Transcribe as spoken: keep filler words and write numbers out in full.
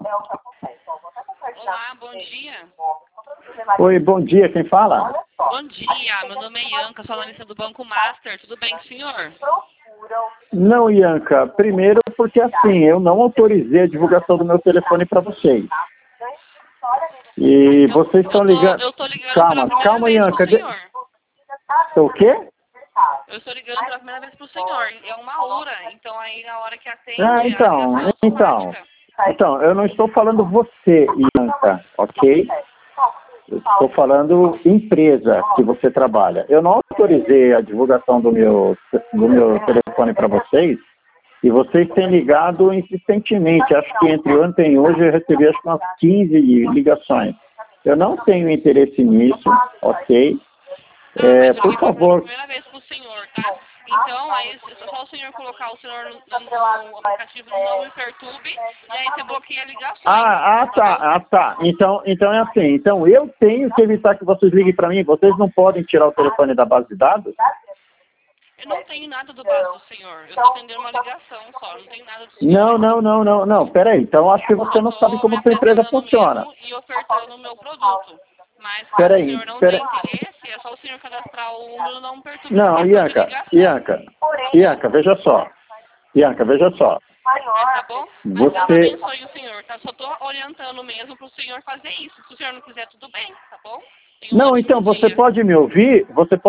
Olá, bom dia. Oi, bom dia, quem fala? Bom dia, meu nome é Ianca, sou analista do Banco Master. Tudo bem, senhor? Não, Ianca, primeiro porque assim, eu não autorizei a divulgação do meu telefone para vocês. E Eu, vocês estão eu tô, ligando... eu tô ligando Calma, pela primeira calma, vez Ianca. pro De... senhor. O quê? Eu estou ligando pela primeira vez pro senhor. É uma URA, então aí na hora que atende Ah, a então, ligação é então. automática. Então, eu não estou falando você, Ianca, ok? Eu estou falando empresa que você trabalha. Eu não autorizei a divulgação do meu, do meu telefone para vocês e vocês têm ligado insistentemente. Acho que entre ontem e hoje eu recebi acho que umas quinze ligações. Eu não tenho interesse nisso, ok? Tá, É, mas eu por liguei pela favor. primeira vez pro senhor, tá? Então, aí é só o senhor colocar o senhor no, no aplicativo Não Me Perturbe e aí você bloqueia a ligação. Ah, ah, tá, ah, tá. Então, então é assim. Então eu tenho que evitar que vocês liguem para mim. Vocês não podem tirar o telefone da base de dados? Eu não tenho nada do base do senhor. Eu estou atendendo uma ligação só, não tenho nada do senhor. Não, não, não, não, não. Peraí. Então acho que você não sabe Eu como me sua empresa apresentando funciona. mesmo e ofertando o meu produto. Mas caso o Peraí, senhor não peraí. tenha interesse, é só o senhor cadastrar o número Não Me Perturbe Não, para de Ianca, ligação. Ianca, Ianca, veja só. Ianca, veja só. É, tá bom? Mas Deus Você... abençoe o senhor, tá? Só tô orientando mesmo pro senhor fazer isso. Se o senhor não quiser, tudo bem, tá bom? Tenha um Não, ótimo então você dia. pode me ouvir? Você